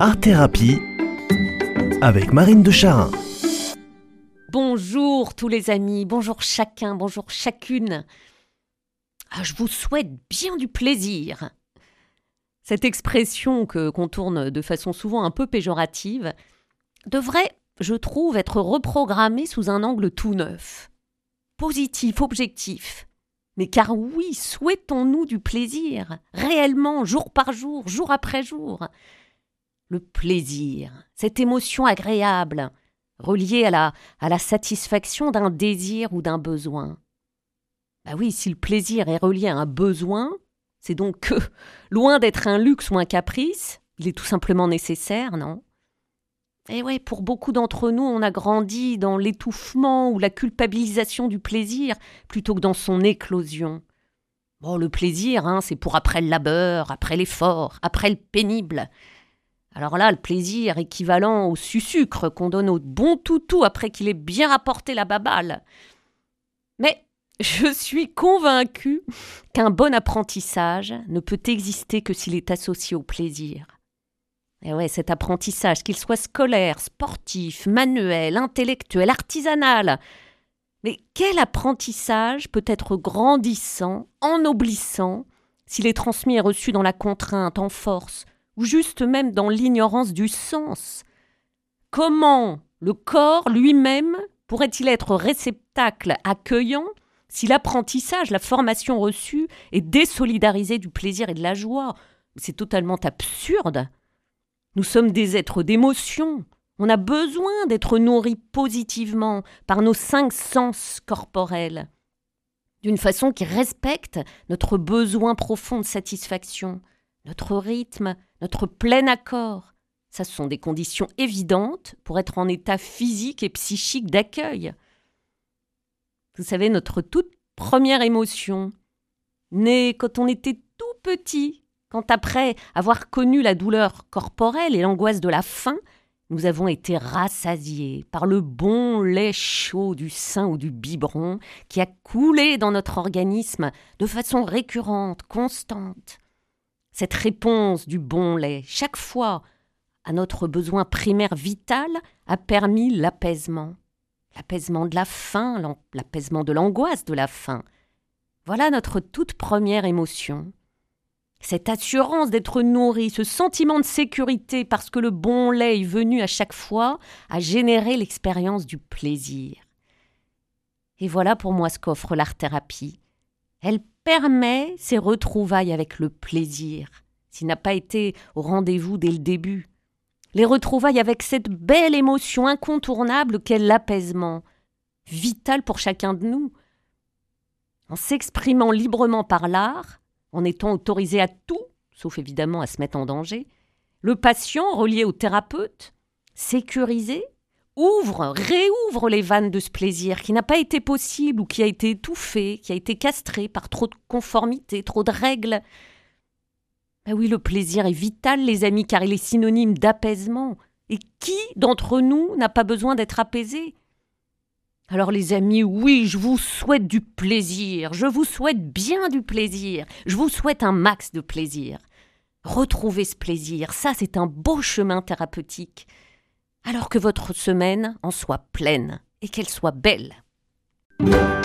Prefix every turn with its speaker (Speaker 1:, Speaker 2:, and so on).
Speaker 1: Art Thérapie avec Marine de Charin.
Speaker 2: Bonjour tous les amis, bonjour chacun, bonjour chacune. Je vous souhaite bien du plaisir. Cette expression qu'on tourne de façon souvent un peu péjorative devrait, je trouve, être reprogrammée sous un angle tout neuf. Positif, objectif. Mais car oui, souhaitons-nous du plaisir, réellement, jour par jour, jour après jour. Le plaisir, cette émotion agréable, reliée à la satisfaction d'un désir ou d'un besoin. Oui, si le plaisir est relié à un besoin, c'est donc que, loin d'être un luxe ou un caprice, il est tout simplement nécessaire, non ? Et ouais, pour beaucoup d'entre nous, on a grandi dans l'étouffement ou la culpabilisation du plaisir plutôt que dans son éclosion. Le plaisir, c'est pour après le labeur, après l'effort, après le pénible. Alors là, le plaisir équivalent au sucre qu'on donne au bon toutou après qu'il ait bien rapporté la baballe. Mais je suis convaincue qu'un bon apprentissage ne peut exister que s'il est associé au plaisir. Et ouais, cet apprentissage, qu'il soit scolaire, sportif, manuel, intellectuel, artisanal. Mais quel apprentissage peut être grandissant, ennoblissant, s'il est transmis et reçu dans la contrainte, en force, ou juste même dans l'ignorance du sens ? Comment le corps lui-même pourrait-il être réceptacle accueillant si l'apprentissage, la formation reçue est désolidarisée du plaisir et de la joie ? C'est totalement absurde. Nous sommes des êtres d'émotion. On a besoin d'être nourris positivement par nos 5 sens corporels, d'une façon qui respecte notre besoin profond de satisfaction, notre rythme, notre plein accord. Ça, ce sont des conditions évidentes pour être en état physique et psychique d'accueil. Vous savez, notre toute première émotion, née quand on était tout petit, quand après avoir connu la douleur corporelle et l'angoisse de la faim, nous avons été rassasiés par le bon lait chaud du sein ou du biberon qui a coulé dans notre organisme de façon récurrente, constante. Cette réponse du bon lait, chaque fois, à notre besoin primaire vital, a permis l'apaisement. L'apaisement de la faim, l'apaisement de l'angoisse de la faim. Voilà notre toute première émotion. Cette assurance d'être nourri, ce sentiment de sécurité parce que le bon lait est venu à chaque fois, a généré l'expérience du plaisir. Et voilà pour moi ce qu'offre l'art-thérapie. Elle permet ces retrouvailles avec le plaisir, s'il n'a pas été au rendez-vous dès le début. Les retrouvailles avec cette belle émotion incontournable qu'est l'apaisement, vital pour chacun de nous. En s'exprimant librement par l'art, en étant autorisé à tout, sauf évidemment à se mettre en danger, le patient, relié au thérapeute, sécurisé, réouvre les vannes de ce plaisir qui n'a pas été possible ou qui a été étouffé, qui a été castré par trop de conformité, trop de règles. Oui, le plaisir est vital, les amis, car il est synonyme d'apaisement. Et qui d'entre nous n'a pas besoin d'être apaisé ? Alors les amis, oui, je vous souhaite du plaisir, je vous souhaite bien du plaisir, je vous souhaite un max de plaisir. Retrouvez ce plaisir, ça c'est un beau chemin thérapeutique. Alors que votre semaine en soit pleine et qu'elle soit belle.